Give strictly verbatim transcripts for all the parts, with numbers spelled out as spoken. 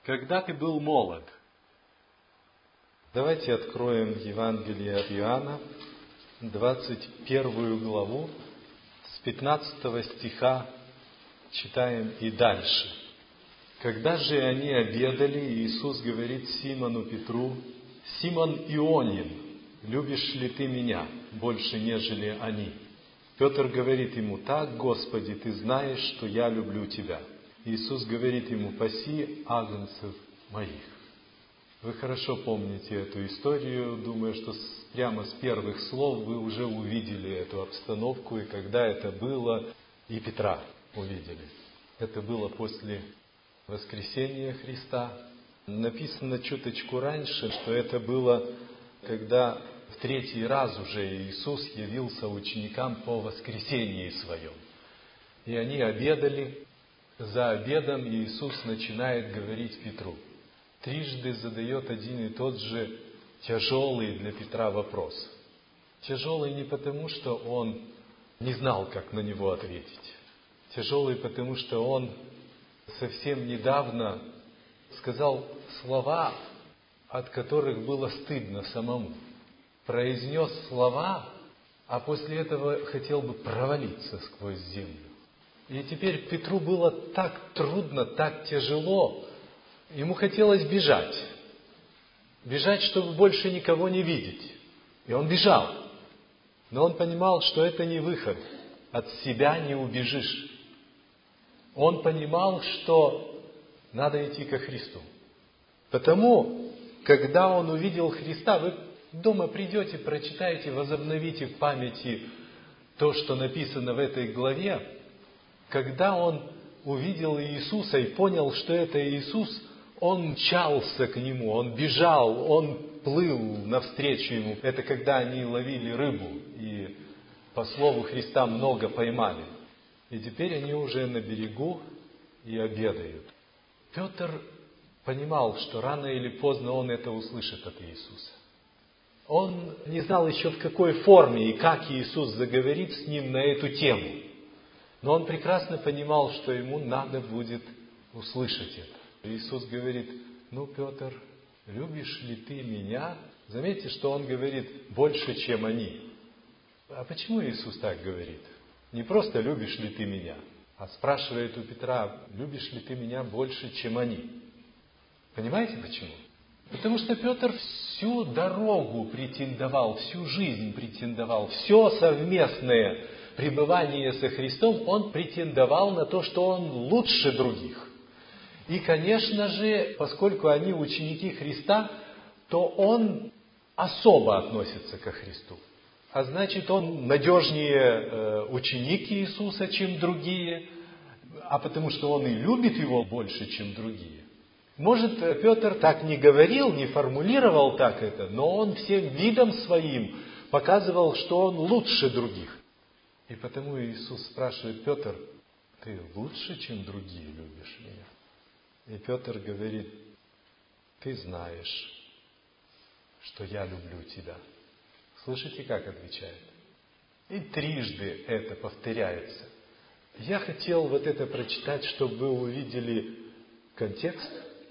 Когда ты был молод. Давайте откроем Евангелие от Иоанна, двадцать первую главу, с пятнадцатого стиха читаем и дальше. Когда же они обедали, Иисус говорит Симону Петру: «Симон Ионин, любишь ли ты меня больше, нежели они?» Петр говорит ему: «Так, Господи, ты знаешь, что я люблю тебя». Иисус говорит ему: «Паси агнцев моих». Вы хорошо помните эту историю. Думаю, что прямо с первых слов вы уже увидели эту обстановку, и когда это было, и Петра увидели. Это было после воскресения Христа. Написано чуточку раньше, что это было, когда в третий раз уже Иисус явился ученикам по воскресении Своем. И они обедали. За обедом Иисус начинает говорить Петру. Трижды задает один и тот же тяжелый для Петра вопрос. Тяжелый не потому, что он не знал, как на него ответить. Тяжелый потому, что он совсем недавно сказал слова, от которых было стыдно самому. Произнес слова, а после этого хотел бы провалиться сквозь землю. И теперь Петру было так трудно, так тяжело. Ему хотелось бежать. Бежать, чтобы больше никого не видеть. И он бежал. Но он понимал, что это не выход. От себя не убежишь. Он понимал, что надо идти ко Христу. Потому, когда он увидел Христа, вы дома придете, прочитаете, возобновите в памяти то, что написано в этой главе. Когда он увидел Иисуса и понял, что это Иисус, он мчался к Нему, он бежал, он плыл навстречу Ему. Это когда они ловили рыбу, и по слову Христа много поймали. И теперь они уже на берегу и обедают. Петр понимал, что рано или поздно он это услышит от Иисуса. Он не знал еще, в какой форме и как Иисус заговорит с ним на эту тему. Но он прекрасно понимал, что ему надо будет услышать это. Иисус говорит: «Ну, Петр, любишь ли ты меня?» Заметьте, что он говорит больше, чем они. А почему Иисус так говорит? Не просто «любишь ли ты меня?», а спрашивает у Петра: «Любишь ли ты меня больше, чем они?» Понимаете почему? Потому что Петр всю дорогу претендовал, всю жизнь претендовал, все совместное пребывание со Христом, он претендовал на то, что он лучше других. И, конечно же, поскольку они ученики Христа, то он особо относится ко Христу. А значит, он надежнее ученик Иисуса, чем другие, а потому что он и любит его больше, чем другие. Может, Петр так не говорил, не формулировал так это, но он всем видом своим показывал, что он лучше других. И потому Иисус спрашивает: «Петр, ты лучше, чем другие, любишь меня?» И Петр говорит: «Ты знаешь, что я люблю тебя». Слышите, как отвечает? И трижды это повторяется. Я хотел вот это прочитать, чтобы вы увидели контекст.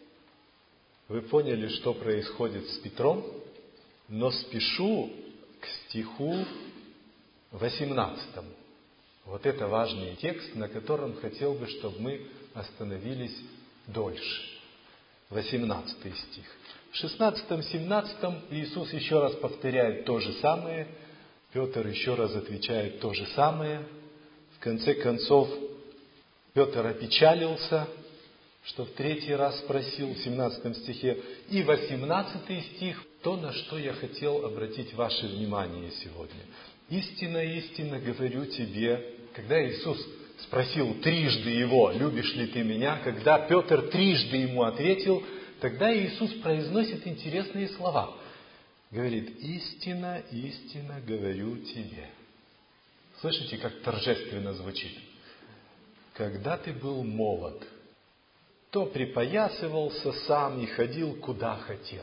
Вы поняли, что происходит с Петром, но спешу к стиху восемнадцатому. Вот это важный текст, на котором хотел бы, чтобы мы остановились дольше. восемнадцатый стих. В шестнадцатом-семнадцатом Иисус еще раз повторяет то же самое. Петр еще раз отвечает то же самое. В конце концов, Петр опечалился, что в третий раз спросил в семнадцатом стихе. И восемнадцатый стих, то, на что я хотел обратить ваше внимание сегодня. «Истинно, истинно говорю тебе», когда Иисус спросил трижды его: «Любишь ли ты меня?», когда Петр трижды ему ответил, тогда Иисус произносит интересные слова. Говорит: «Истинно, истинно говорю тебе». Слышите, как торжественно звучит? «Когда ты был молод, то припоясывался сам и ходил, куда хотел.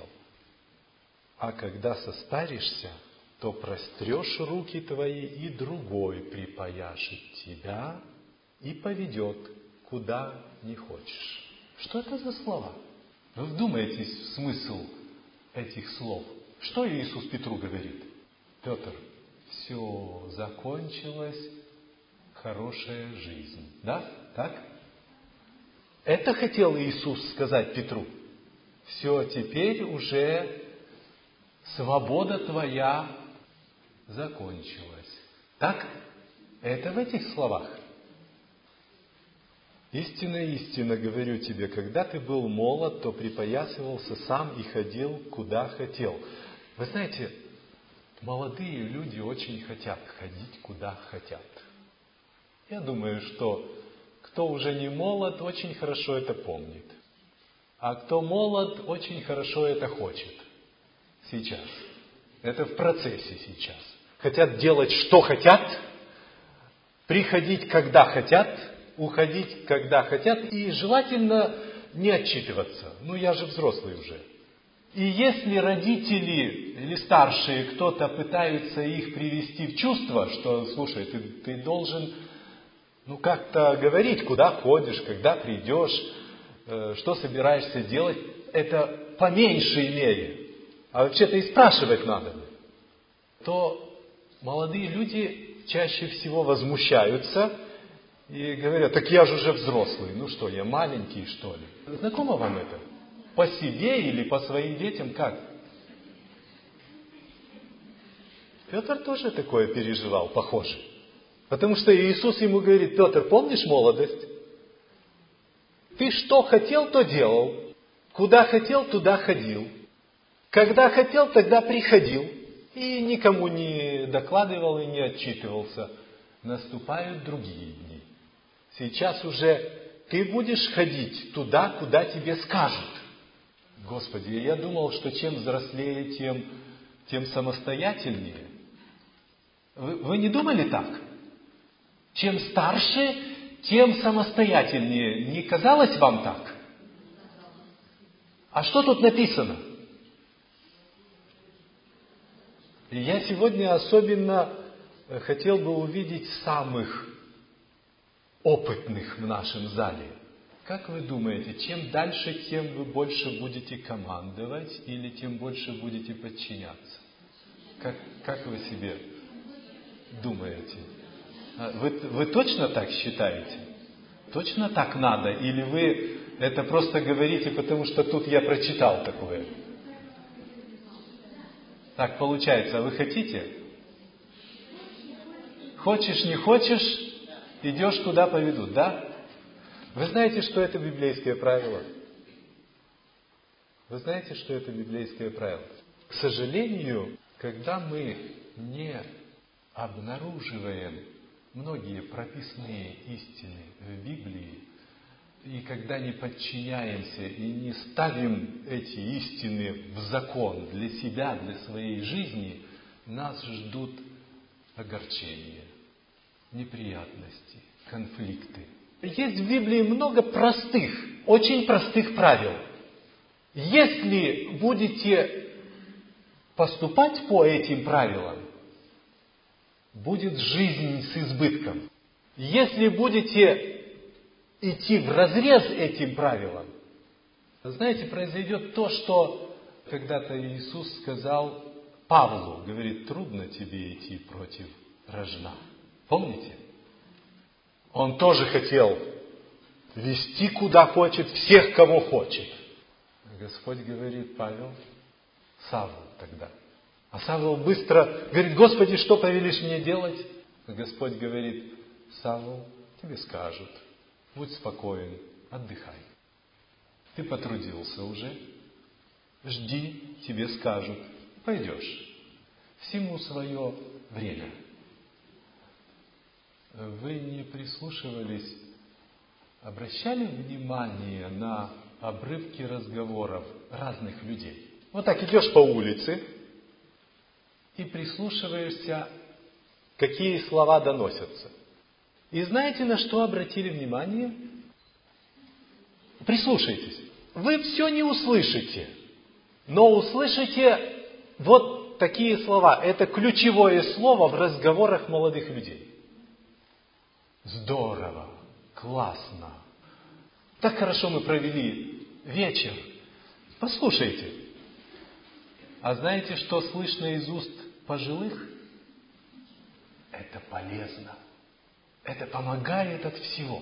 А когда состаришься, то прострешь руки твои, и другой припояшет тебя и поведет, куда не хочешь». Что это за слова? Вы вдумаетесь в смысл этих слов. Что Иисус Петру говорит? Петр, все, закончилась хорошая жизнь. Да? Так? Это хотел Иисус сказать Петру. Все, теперь уже свобода твоя закончилась. Так? Это в этих словах. Истинно, истинно говорю тебе, когда ты был молод, то припоясывался сам и ходил, куда хотел. Вы знаете, молодые люди очень хотят ходить, куда хотят. Я думаю, что кто уже не молод, очень хорошо это помнит. А кто молод, очень хорошо это хочет. Сейчас. Это в процессе сейчас. Хотят делать, что хотят, приходить, когда хотят, уходить, когда хотят, и желательно не отчитываться. Ну, я же взрослый уже. И если родители или старшие, кто-то пытаются их привести в чувство, что, слушай, ты, ты должен, ну, как-то говорить, куда ходишь, когда придешь, э, что собираешься делать, это по меньшей мере. А вообще-то и спрашивать надо. То молодые люди чаще всего возмущаются и говорят, так я же уже взрослый, ну что, я маленький, что ли? Знакомо вам это? По себе или по своим детям как? Петр тоже такое переживал, похоже. Потому что Иисус ему говорит, Петр, помнишь молодость? Ты что хотел, то делал. Куда хотел, туда ходил. Когда хотел, тогда приходил. И никому не докладывал и не отчитывался. Наступают другие дни. Сейчас уже ты будешь ходить туда, куда тебе скажут. Господи, я думал, что чем взрослее, тем, тем самостоятельнее. Вы, вы не думали так? Чем старше, тем самостоятельнее. Не казалось вам так? А что тут написано? И я сегодня особенно хотел бы увидеть самых опытных в нашем зале. Как вы думаете, чем дальше, тем вы больше будете командовать или тем больше будете подчиняться? Как, как вы себе думаете? Вы, вы точно так считаете? Точно так надо? Или вы это просто говорите, потому что тут я прочитал такое? Так получается, а вы хотите? Хочешь, не хочешь, идешь, куда поведут, да? Вы знаете, что это библейское правило? Вы знаете, что это библейское правило? К сожалению, когда мы не обнаруживаем многие прописные истины в Библии, и когда не подчиняемся и не ставим эти истины в закон для себя, для своей жизни, нас ждут огорчения, неприятности, конфликты. Есть в Библии много простых, очень простых правил. Если будете поступать по этим правилам, будет жизнь с избытком. Если будете идти вразрез этим правилам, знаете, произойдет то, что когда-то Иисус сказал Павлу, говорит, трудно тебе идти против рожна. Помните? Он тоже хотел вести куда хочет, всех, кого хочет. Господь говорит, Павел, Савл тогда. А Савл быстро говорит, Господи, что повелишь мне делать? Господь говорит, Савл, тебе скажут. Будь спокоен, отдыхай. Ты потрудился уже. Жди, тебе скажут. Пойдешь. Всему свое время. Вы не прислушивались, обращали внимание на обрывки разговоров разных людей? Вот так идешь по улице и прислушиваешься, какие слова доносятся. И знаете, на что обратили внимание? Прислушайтесь. Вы все не услышите, но услышите вот такие слова. Это ключевое слово в разговорах молодых людей. Здорово, классно. Так хорошо мы провели вечер. Послушайте. А знаете, что слышно из уст пожилых? Это полезно. Это помогает от всего.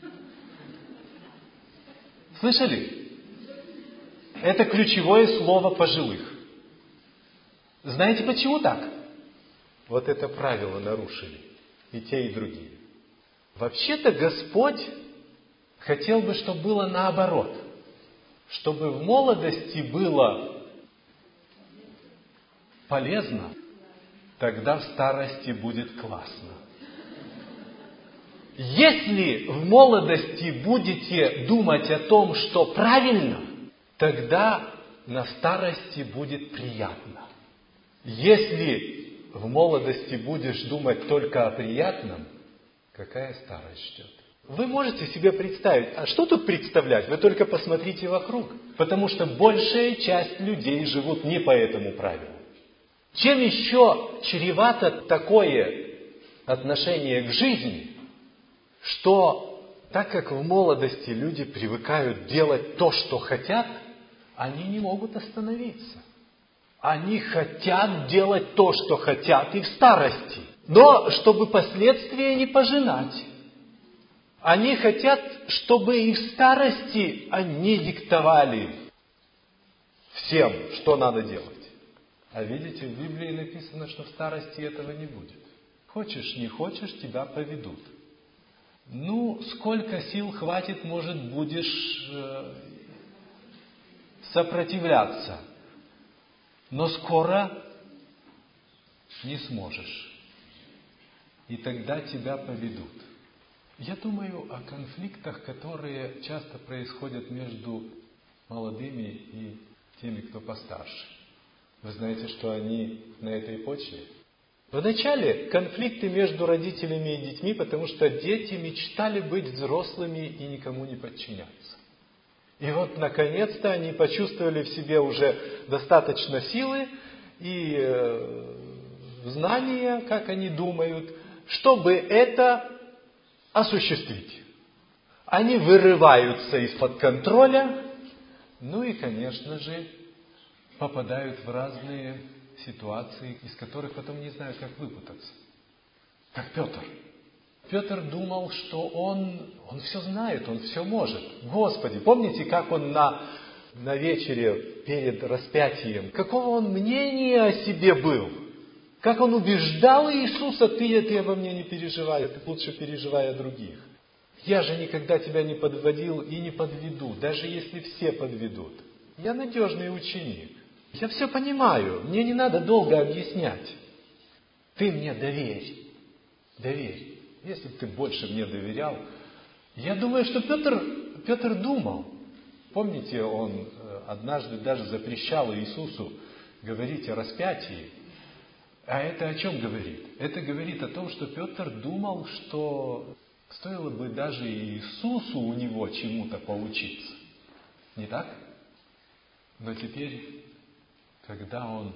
Слышали? Это ключевое слово пожилых. Знаете, почему так? Вот это правило нарушили. И те, и другие. Вообще-то Господь хотел бы, чтобы было наоборот. Чтобы в молодости было полезно, тогда в старости будет классно. Если в молодости будете думать о том, что правильно, тогда на старости будет приятно. Если в молодости будешь думать только о приятном, какая старость ждет? Вы можете себе представить, а что тут представлять? Вы только посмотрите вокруг. Потому что большая часть людей живут не по этому правилу. Чем еще чревато такое отношение к жизни, что так как в молодости люди привыкают делать то, что хотят, они не могут остановиться. Они хотят делать то, что хотят и в старости. Но чтобы последствия не пожинать. Они хотят, чтобы и в старости они диктовали всем, что надо делать. А видите, в Библии написано, что в старости этого не будет. Хочешь, не хочешь, тебя поведут. Ну, сколько сил хватит, может, будешь э, сопротивляться. Но скоро не сможешь. И тогда тебя поведут. Я думаю о конфликтах, которые часто происходят между молодыми и теми, кто постарше. Вы знаете, что они на этой почве? Вначале конфликты между родителями и детьми, потому что дети мечтали быть взрослыми и никому не подчиняться. И вот, наконец-то, они почувствовали в себе уже достаточно силы и э, знания, как они думают, чтобы это осуществить. Они вырываются из-под контроля, ну и, конечно же, попадают в разные ситуации, из которых потом не знают, как выпутаться. Как Петр. Петр думал, что он, он все знает, он все может. Господи, помните, как он на, на вечере перед распятием, какого он мнения о себе был? Как он убеждал Иисуса: ты, ты обо мне не переживай, ты лучше переживай о других. Я же никогда тебя не подводил и не подведу, даже если все подведут. Я надежный ученик. Я все понимаю, мне не надо долго объяснять. Ты мне доверь, доверь. Если бы ты больше мне доверял. Я думаю, что Петр, Петр думал. Помните, он однажды даже запрещал Иисусу говорить о распятии. А это о чем говорит? Это говорит о том, что Петр думал, что стоило бы даже Иисусу у него чему-то поучиться. Не так? Но теперь, когда он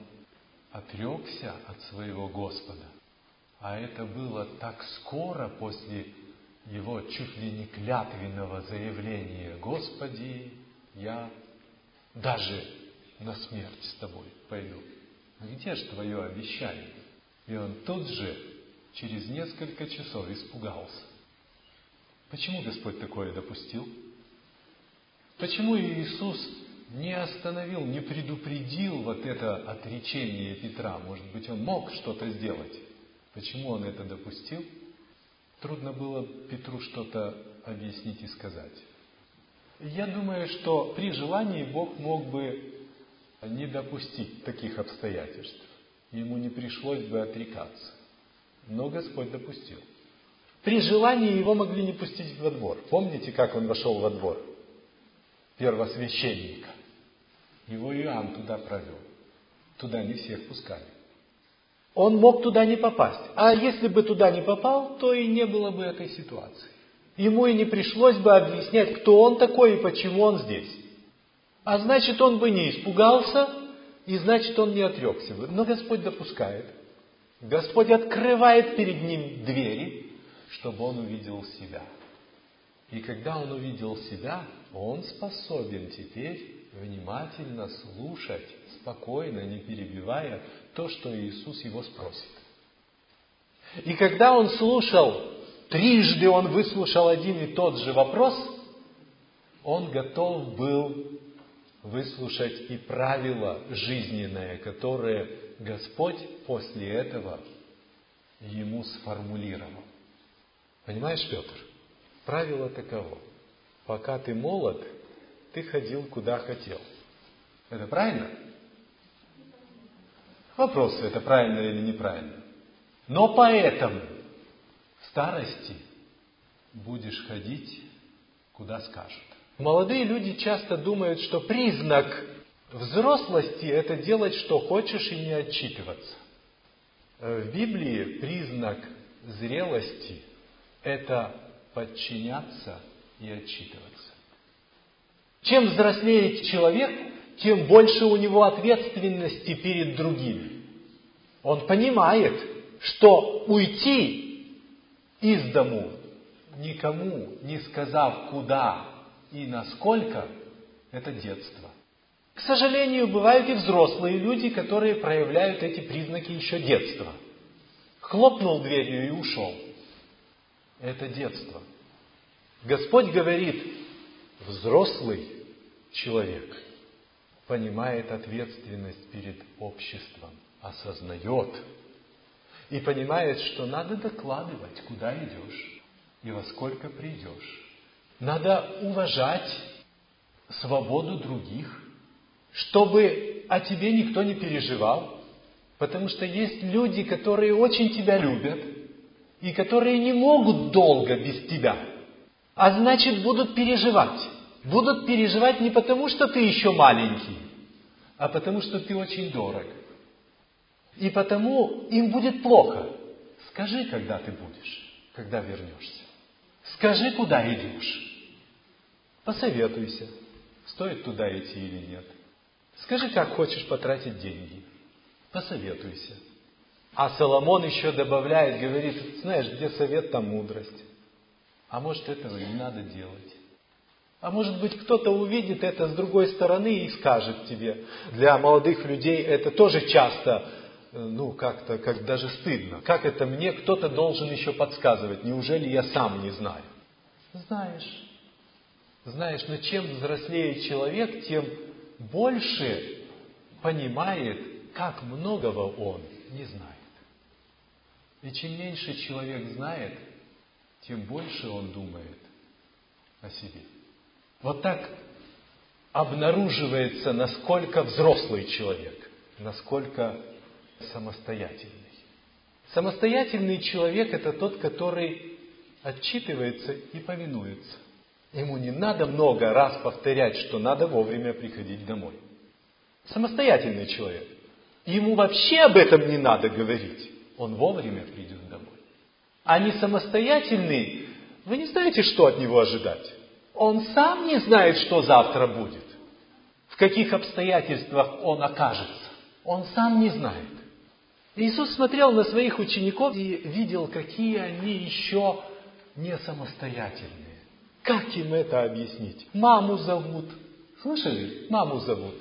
отрекся от своего Господа, а это было так скоро после его чуть ли не клятвенного заявления: «Господи, я даже на смерть с тобой пойду. Где же твое обещание?» И он тут же, через несколько часов, испугался. Почему Господь такое допустил? Почему Иисус не остановил, не предупредил вот это отречение Петра? Может быть, он мог что-то сделать? Почему он это допустил? Трудно было Петру что-то объяснить и сказать. Я думаю, что при желании Бог мог бы не допустить таких обстоятельств. Ему не пришлось бы отрекаться. Но Господь допустил. При желании его могли не пустить во двор. Помните, как он вошел во двор первосвященника? Его Иоанн туда провел. Туда не всех пускали. Он мог туда не попасть. А если бы туда не попал, то и не было бы этой ситуации. Ему и не пришлось бы объяснять, кто он такой и почему он здесь. А значит, он бы не испугался, и значит, он не отрекся бы. Но Господь допускает. Господь открывает перед ним двери, чтобы он увидел себя. И когда он увидел себя, он способен теперь внимательно слушать, спокойно, не перебивая, то, что Иисус его спросит. И когда он слушал, трижды он выслушал один и тот же вопрос, он готов был выслушать и правило жизненное, которое Господь после этого ему сформулировал. Понимаешь, Петр? Правило таково. Пока ты молод, ты ходил куда хотел. Это правильно? Вопрос, это правильно или неправильно. Но поэтому в старости будешь ходить, куда скажут. Молодые люди часто думают, что признак взрослости – это делать, что хочешь, и не отчитываться. В Библии признак зрелости – это подчиняться и отчитываться. Чем взрослеет человек, тем больше у него ответственности перед другими. Он понимает, что уйти из дому, никому не сказав куда и насколько, это детство. К сожалению, бывают и взрослые люди, которые проявляют эти признаки еще детства. Хлопнул дверью и ушел. Это детство. Господь говорит, взрослый человек понимает ответственность перед обществом, осознает и понимает, что надо докладывать, куда идешь и во сколько придешь. Надо уважать свободу других, чтобы о тебе никто не переживал, потому что есть люди, которые очень тебя любят и которые не могут долго без тебя, а значит будут переживать. Будут переживать не потому, что ты еще маленький, а потому, что ты очень дорог. И потому им будет плохо. Скажи, когда ты будешь, когда вернешься. Скажи, куда идешь. Посоветуйся, стоит туда идти или нет. Скажи, как хочешь потратить деньги. Посоветуйся. А Соломон еще добавляет, говорит, знаешь, где совет, там мудрость. А может, этого не надо делать. А может быть, кто-то увидит это с другой стороны и скажет тебе. Для молодых людей это тоже часто, ну, как-то, как даже стыдно. Как это мне кто-то должен еще подсказывать? Неужели я сам не знаю? Знаешь. Знаешь, но чем взрослее человек, тем больше понимает, как многого он не знает. И чем меньше человек знает, тем больше он думает о себе. Вот так обнаруживается, насколько взрослый человек, насколько самостоятельный. Самостоятельный человек – это тот, который отчитывается и повинуется. Ему не надо много раз повторять, что надо вовремя приходить домой. Самостоятельный человек. Ему вообще об этом не надо говорить. Он вовремя придет домой. А не самостоятельный, вы не знаете, что от него ожидать. Он сам не знает, что завтра будет. В каких обстоятельствах он окажется. Он сам не знает. Иисус смотрел на своих учеников и видел, какие они еще не самостоятельные. Как им это объяснить? Маму зовут. Слышали? Маму зовут.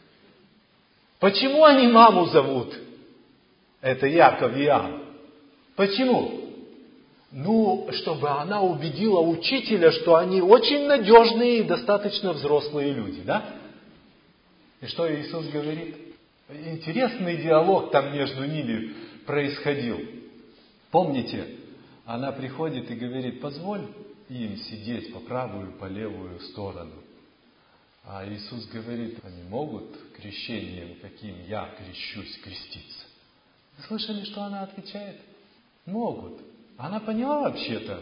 Почему они маму зовут? Это Яков и Иоанн. Почему? Ну, чтобы она убедила учителя, что они очень надежные и достаточно взрослые люди, да? И что Иисус говорит? Интересный диалог там между ними происходил. Помните, она приходит и говорит, позволь им сидеть по правую, по левую сторону. А Иисус говорит, они могут крещением, каким я крещусь, креститься. Вы слышали, что она отвечает? Могут. Она поняла вообще-то.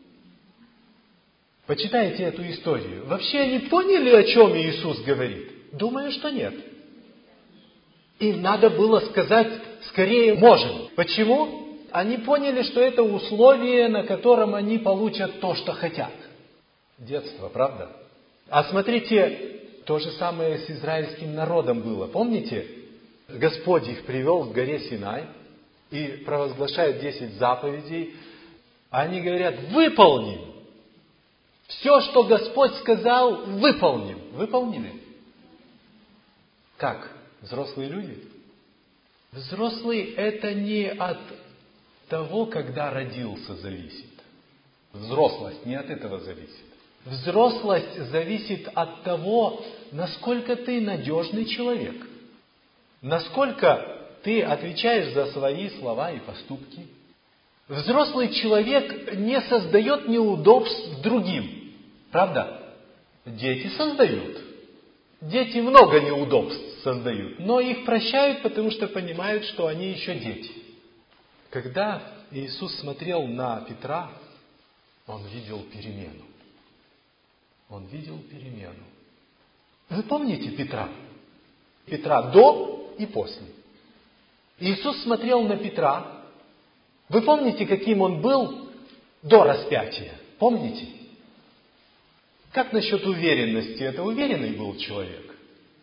Почитайте эту историю. Вообще они поняли, о чем Иисус говорит? Думаю, что нет. Им надо было сказать, скорее можем. Почему? Они поняли, что это условие, на котором они получат то, что хотят. Детство, правда? А смотрите, то же самое с израильским народом было. Помните? Господь их привел к горе Синай и провозглашает десять заповедей. Они говорят, выполним. Все, что Господь сказал, выполним. Выполнили? Как? Взрослые люди? Взрослый это не от того, когда родился, зависит. Взрослость не от этого зависит. Взрослость зависит от того, насколько ты надежный человек. Насколько ты отвечаешь за свои слова и поступки. Взрослый человек не создает неудобств другим. Правда? Дети создают. Дети много неудобств создают. Но их прощают, потому что понимают, что они еще дети. Когда Иисус смотрел на Петра, Он видел перемену. Он видел перемену. Вы помните Петра? Петра до и после. Иисус смотрел на Петра. Вы помните, каким он был до распятия? Помните? Как насчет уверенности? Это уверенный был человек.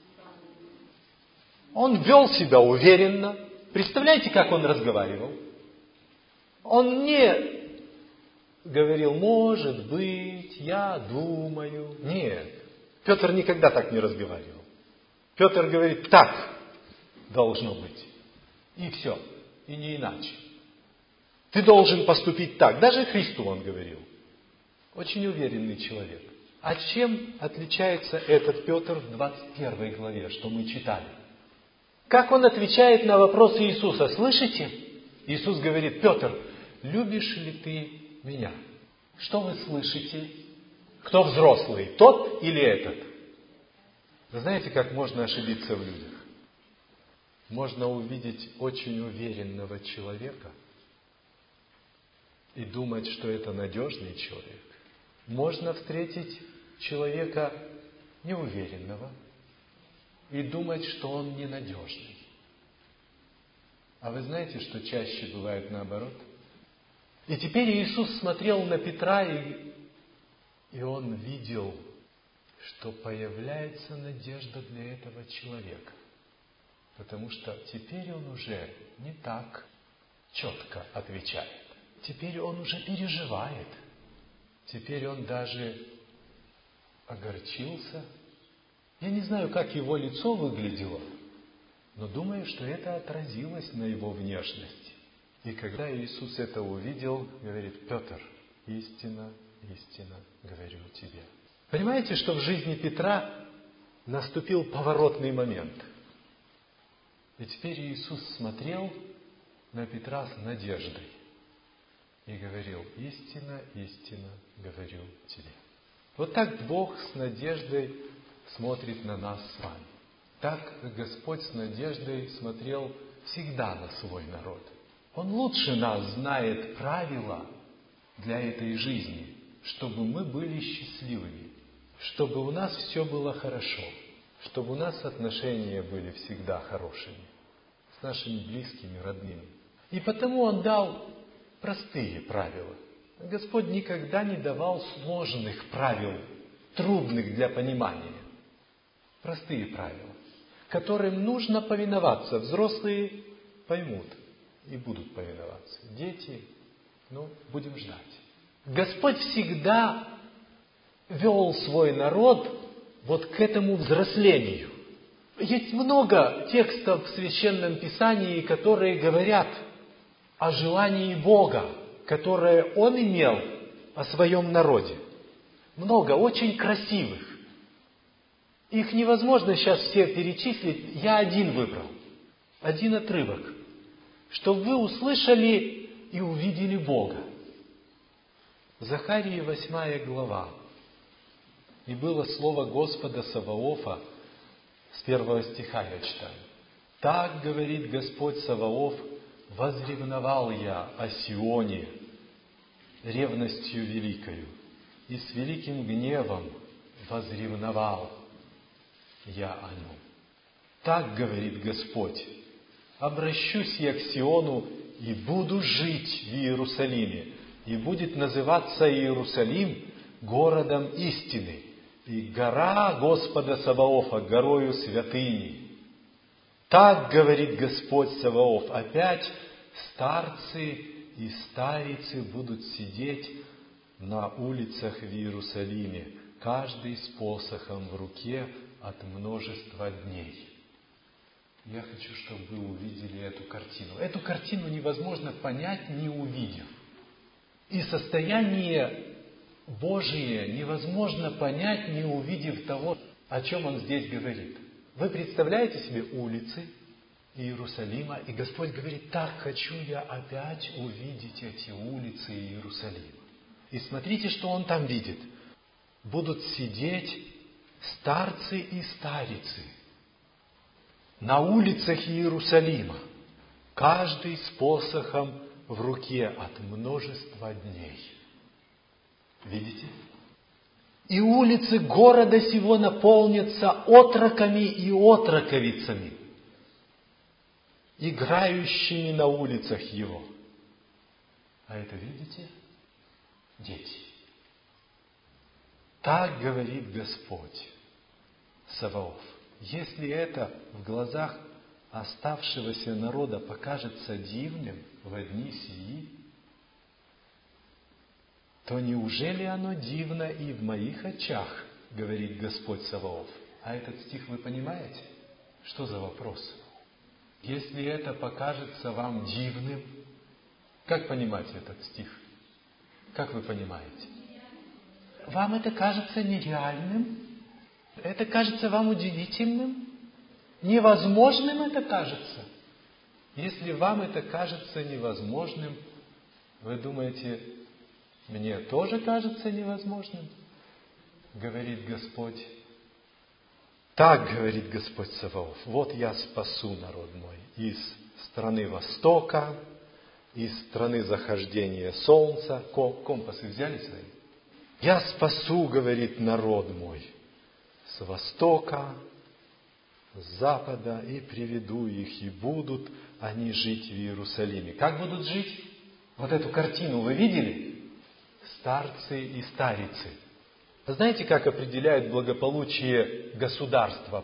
Он вел себя уверенно. Представляете, как он разговаривал? Он не говорил, может быть, я думаю. Нет. Петр никогда так не разговаривал. Петр говорит, так должно быть. И все. И не иначе. Ты должен поступить так. Даже Христу он говорил. Очень уверенный человек. А чем отличается этот Петр в двадцать первой главе, что мы читали? Как он отвечает на вопросы Иисуса? Слышите? Иисус говорит, Петр, любишь ли ты меня? Что вы слышите? Кто взрослый? Тот или этот? Вы знаете, как можно ошибиться в людях? Можно увидеть очень уверенного человека и думать, что это надежный человек. Можно встретить человека неуверенного и думать, что он ненадежный. А вы знаете, что чаще бывает наоборот? И теперь Иисус смотрел на Петра, и, и он видел, что появляется надежда для этого человека. Потому что теперь он уже не так четко отвечает. Теперь он уже переживает. Теперь он даже огорчился. Я не знаю, как его лицо выглядело, но думаю, что это отразилось на его внешности. И когда Иисус это увидел, говорит, Петр, истинно, истинно говорю тебе. Понимаете, что в жизни Петра наступил поворотный момент. И теперь Иисус смотрел на Петра с надеждой и говорил, истинно, истинно говорю тебе. Вот так Бог с надеждой смотрит на нас с вами. Так Господь с надеждой смотрел всегда на свой народ. Он лучше нас знает правила для этой жизни, чтобы мы были счастливыми, чтобы у нас все было хорошо, чтобы у нас отношения были всегда хорошими с нашими близкими, родными. И потому Он дал простые правила. Господь никогда не давал сложных правил, трудных для понимания. Простые правила, которым нужно повиноваться. Взрослые поймут и будут повиноваться. Дети, ну, будем ждать. Господь всегда вел свой народ вот к этому взрослению. Есть много текстов в Священном Писании, которые говорят о желании Бога, которое Он имел о своем народе. Много, очень красивых. Их невозможно сейчас все перечислить. Я один выбрал. Один отрывок. Чтобы вы услышали и увидели Бога. Захарии восьмая глава. И было слово Господа Саваофа, с первого стиха я читаю. Так говорит Господь Саваоф, возревновал я о Сионе ревностью великою, и с великим гневом возревновал я о нем. Так говорит Господь, обращусь я к Сиону и буду жить в Иерусалиме, и будет называться Иерусалим городом истины, и гора Господа Саваофа горою святыни. Так говорит Господь Саваоф, опять старцы и старицы будут сидеть на улицах в Иерусалиме, каждый с посохом в руке от множества дней. Я хочу, чтобы вы увидели эту картину. Эту картину невозможно понять, не увидев. И состояние Божие невозможно понять, не увидев того, о чем Он здесь говорит. Вы представляете себе улицы Иерусалима, и Господь говорит: так хочу я опять увидеть эти улицы Иерусалима. И смотрите, что Он там видит. Будут сидеть старцы и старицы на улицах Иерусалима, каждый с посохом в руке от множества дней. Видите? И улицы города сего наполнятся отроками и отроковицами, играющими на улицах его. А это, видите? Дети. Так говорит Господь Саваоф. Если это в глазах оставшегося народа покажется дивным в дни сии, то неужели оно дивно и в моих очах, говорит Господь Саваоф? А этот стих вы понимаете? Что за вопрос? Если это покажется вам дивным, как понимать этот стих? Как вы понимаете? Вам это кажется нереальным? Это кажется вам удивительным? Невозможным это кажется? Если вам это кажется невозможным, вы думаете, мне тоже кажется невозможным? Говорит Господь. Так говорит Господь Саваоф: вот я спасу народ мой из страны Востока, из страны захождения солнца. Компасы взяли свои? Я спасу, говорит, народ мой с востока, с запада, и приведу их, и будут они жить в Иерусалиме. Как будут жить? Вот эту картину вы видели? Старцы и старицы. Знаете, как определяют благополучие государства?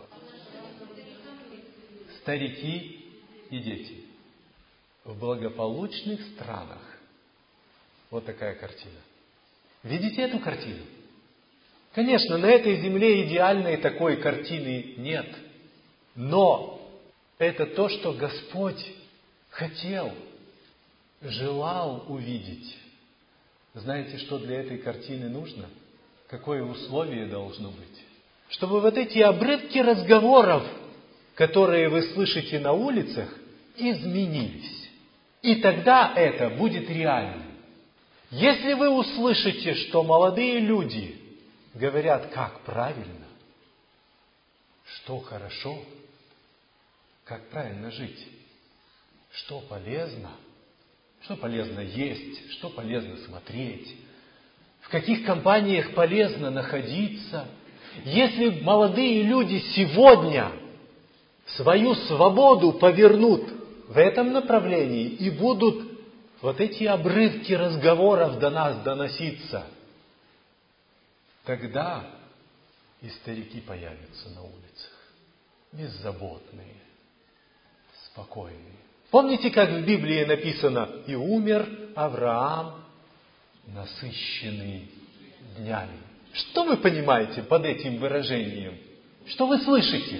Старики и дети. В благополучных странах вот такая картина. Видите эту картину? Конечно, на этой земле идеальной такой картины нет. Но это то, что Господь хотел, желал увидеть. Знаете, что для этой картины нужно? Какое условие должно быть? Чтобы вот эти обрывки разговоров, которые вы слышите на улицах, изменились. И тогда это будет реальным. Если вы услышите, что молодые люди говорят, как правильно, что хорошо, как правильно жить, что полезно, что полезно есть, что полезно смотреть, в каких компаниях полезно находиться. Если молодые люди сегодня свою свободу повернут в этом направлении и будут вот эти обрывки разговоров до нас доноситься, тогда и старики появятся на улицах, беззаботные, спокойные. Помните, как в Библии написано: «И умер Авраам, насыщенный днями». Что вы понимаете под этим выражением? Что вы слышите?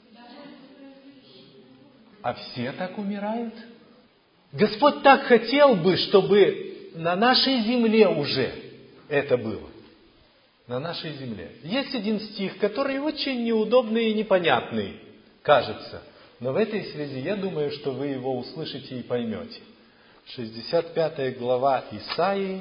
А все так умирают? Господь так хотел бы, чтобы на нашей земле уже это было. На нашей земле. Есть один стих, который очень неудобный и непонятный, кажется. Но в этой связи я думаю, что вы его услышите и поймете. шестьдесят пятая глава Исаии,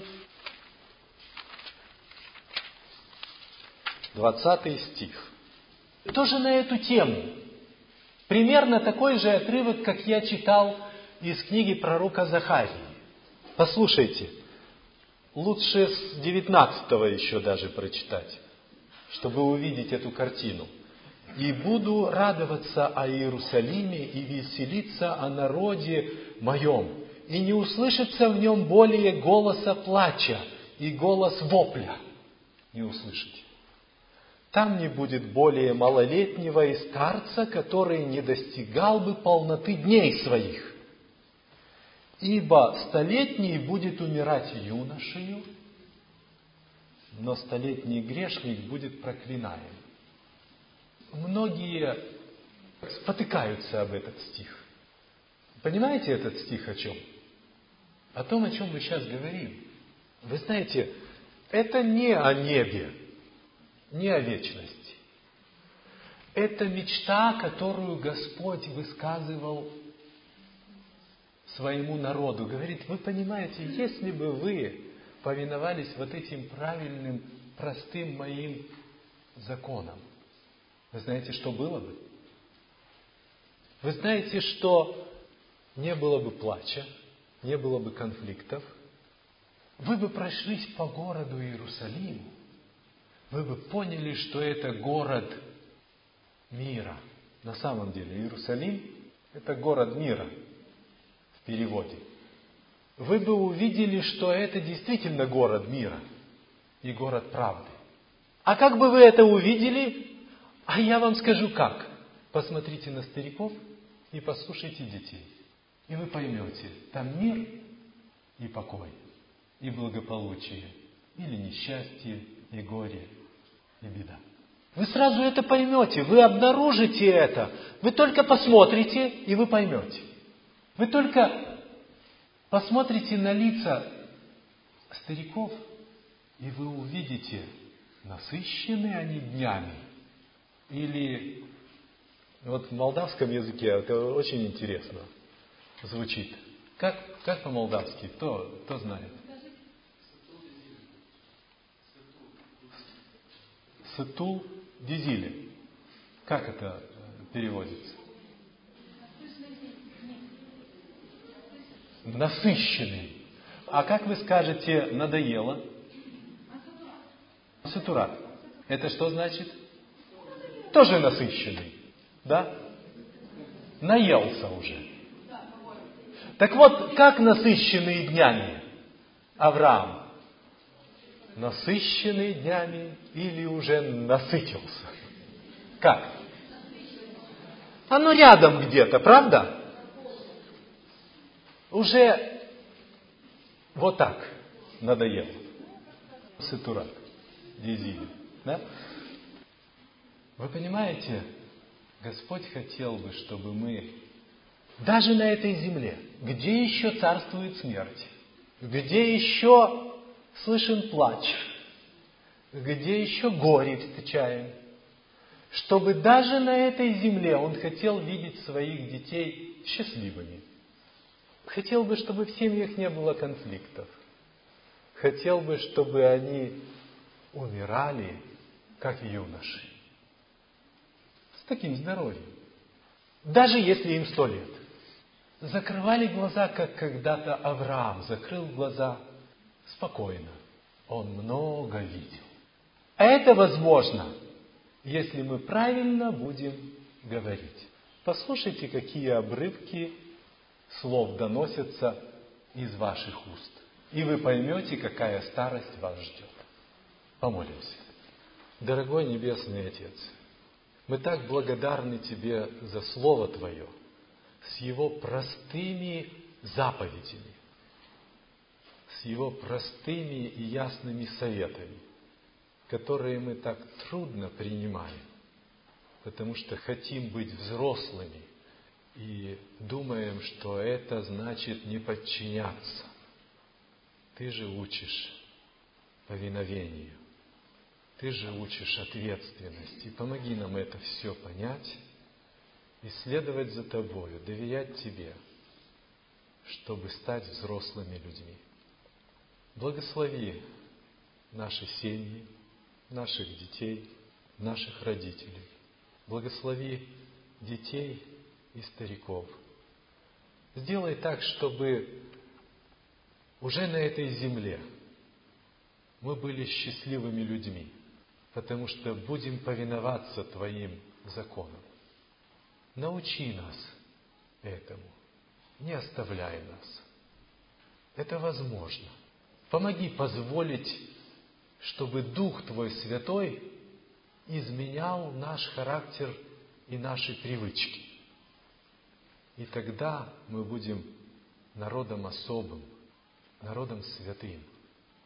двадцатый стих. Тоже на эту тему. Примерно такой же отрывок, как я читал из книги пророка Захарии. Послушайте. Лучше с девятнадцатого еще даже прочитать, чтобы увидеть эту картину. «И буду радоваться о Иерусалиме и веселиться о народе моем, и не услышится в нем более голоса плача и голос вопля». Не услышите. Там не будет более малолетнего и старца, который не достигал бы полноты дней своих. Ибо столетний будет умирать юношею, но столетний грешник будет проклинаем. Многие спотыкаются об этот стих. Понимаете этот стих о чем? О том, о чем мы сейчас говорим. Вы знаете, это не о небе, не о вечности. Это мечта, которую Господь высказывал своему народу. Говорит, вы понимаете, если бы вы повиновались вот этим правильным, простым моим законам, вы знаете, что было бы? Вы знаете, что не было бы плача, не было бы конфликтов. Вы бы прошлись по городу Иерусалиму. Вы бы поняли, что это город мира. На самом деле Иерусалим – это город мира в переводе. Вы бы увидели, что это действительно город мира и город правды. А как бы вы это увидели? А я вам скажу как. Посмотрите на стариков и послушайте детей. И вы поймете, там мир и покой, и благополучие, или несчастье, и горе, и беда. Вы сразу это поймете, вы обнаружите это. Вы только посмотрите, и вы поймете. Вы только посмотрите на лица стариков, и вы увидите, насыщены они днями. Или вот в молдавском языке это очень интересно звучит. Как, как по-молдавски? Кто, кто знает? Сытул дизили. Как это переводится? Насыщенный. А как вы скажете надоело? Сатурат. Это что значит? Тоже насыщенный. Да? Наелся уже. Так вот, как насыщенный днями Авраам? Насыщенный днями или уже насытился? Как? Оно рядом где-то, правда? Уже вот так надоело. Сатурат. Дизили. Да? Вы понимаете, Господь хотел бы, чтобы мы даже на этой земле, где еще царствует смерть, где еще слышен плач, где еще горе встречаем, чтобы даже на этой земле Он хотел видеть своих детей счастливыми. Хотел бы, чтобы в семьях не было конфликтов. Хотел бы, чтобы они умирали, как юноши. С таким здоровьем. Даже если им сто лет. Закрывали глаза, как когда-то Авраам закрыл глаза спокойно. Он много видел. А это возможно, если мы правильно будем говорить. Послушайте, какие обрывки слов доносятся из ваших уст. И вы поймете, какая старость вас ждет. Помолимся. Дорогой Небесный Отец, мы так благодарны Тебе за Слово Твое, с его простыми заповедями, с его простыми и ясными советами, которые мы так трудно принимаем, потому что хотим быть взрослыми и думаем, что это значит не подчиняться. Ты же учишь повиновению, Ты же учишь ответственности. Помоги нам это все понять и следовать за Тобою, доверять Тебе, чтобы стать взрослыми людьми. Благослови наши семьи, наших детей, наших родителей. Благослови детей и стариков. Сделай так, чтобы уже на этой земле мы были счастливыми людьми, потому что будем повиноваться Твоим законам. Научи нас этому. Не оставляй нас. Это возможно. Помоги позволить, чтобы Дух Твой Святой изменял наш характер и наши привычки. И тогда мы будем народом особым, народом святым.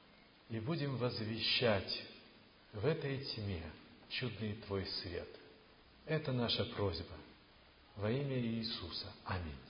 и будем возвещать в этой тьме чудный Твой свет. Это наша просьба во имя Иисуса. Аминь.